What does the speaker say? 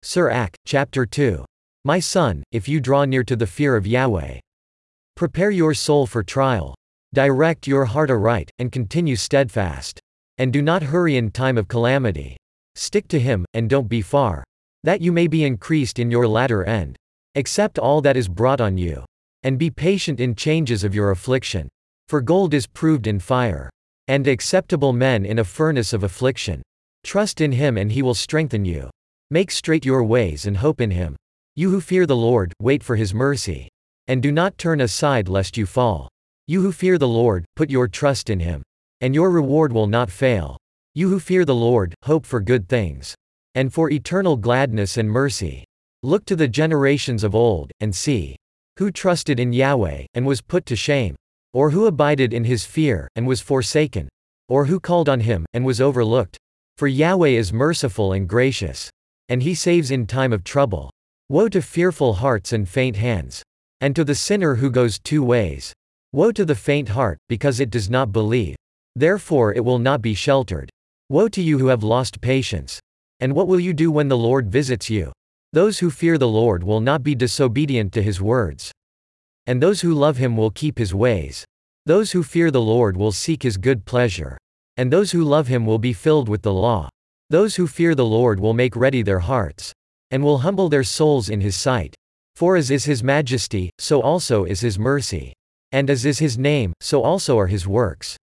Sirach, chapter 2. My son, if you draw near to the fear of Yahweh, prepare your soul for trial. Direct your heart aright, and continue steadfast. And do not hurry in time of calamity. Stick to him, and don't be far, that you may be increased in your latter end. Accept all that is brought on you, and be patient in changes of your affliction. For gold is proved in fire, and acceptable men in a furnace of affliction. Trust in him and he will strengthen you. Make straight your ways and hope in him. You who fear the Lord, wait for his mercy. And do not turn aside lest you fall. You who fear the Lord, put your trust in him. And your reward will not fail. You who fear the Lord, hope for good things, and for eternal gladness and mercy. Look to the generations of old, and see. Who trusted in Yahweh, and was put to shame? Or who abided in his fear, and was forsaken? Or who called on him, and was overlooked? For Yahweh is merciful and gracious, and he saves in time of trouble. Woe to fearful hearts and faint hands, and to the sinner who goes two ways. Woe to the faint heart, because it does not believe. Therefore it will not be sheltered. Woe to you who have lost patience. And what will you do when the Lord visits you? Those who fear the Lord will not be disobedient to his words. And those who love him will keep his ways. Those who fear the Lord will seek his good pleasure. And those who love him will be filled with the law. Those who fear the Lord will make ready their hearts, and will humble their souls in his sight. For as is his majesty, so also is his mercy. And as is his name, so also are his works.